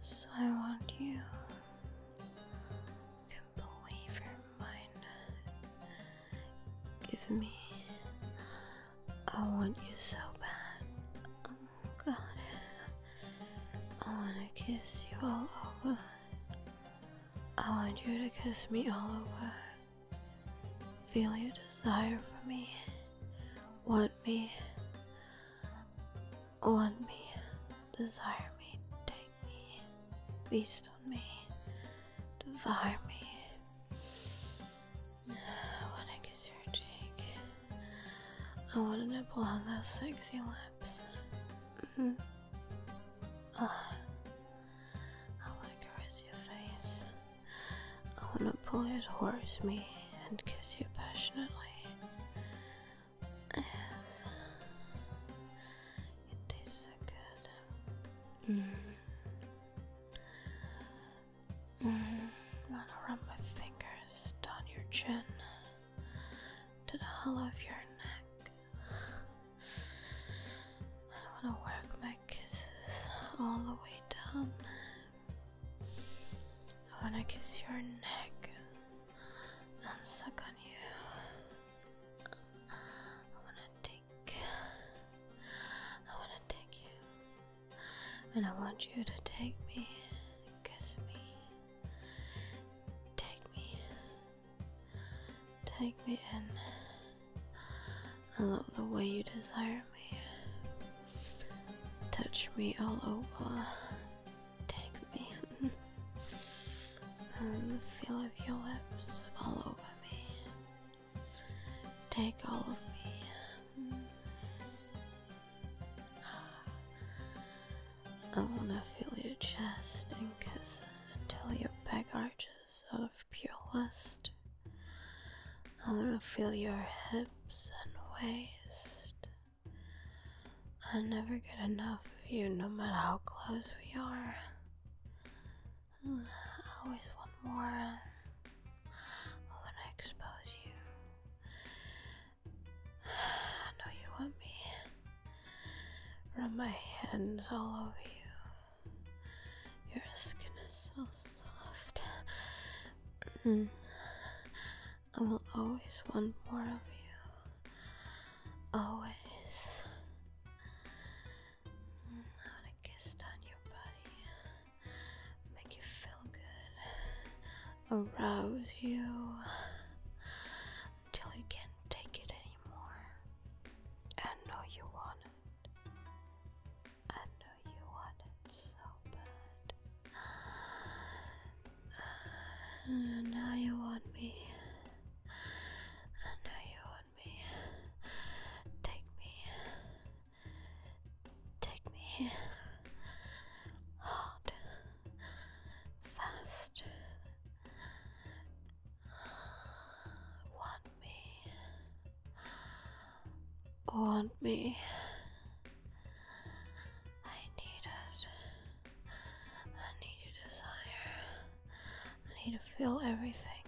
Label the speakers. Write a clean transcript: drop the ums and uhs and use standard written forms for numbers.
Speaker 1: Yes, I want you. Can believe your mind. Give me. I want you so bad. Oh God. I wanna kiss you all over. I want you to kiss me all over. Feel your desire for me. Want me. Want me. Desire me. Take me. Feast on me. Devour me. I wanna kiss your cheek. I wanna nibble on those sexy lips. I wanna caress your face. I wanna pull you towards me and kiss you passionately. Yes. It tastes so good. I wanna run my fingers down your chin to the hollow of your neck. I wanna work my kisses all the way down. I wanna kiss your neck and suck on you. I wanna take you. And I want you to take me, kiss me, take me in. I love the way you desire me. Touch me all over. Take me. And the feel of your lips all over me. Take all of me. I wanna feel your chest and kiss it until your back arches out of pure lust. I wanna feel your hips and waist. I never get enough of you, no matter how close we are. I always want more. I wanna expose you. I know you want me. Rub my hands all over you. Your skin is so soft. I will always want more of you. Always. I wanna kiss down your body. Make you feel good. Arouse you. Until you can't take it anymore. I know you want it. I know you want it so bad. And now you want me. I know you want me. Take me. Take me. Hard. Fast. Want me. Want me. I need it. I need your desire. I need to feel everything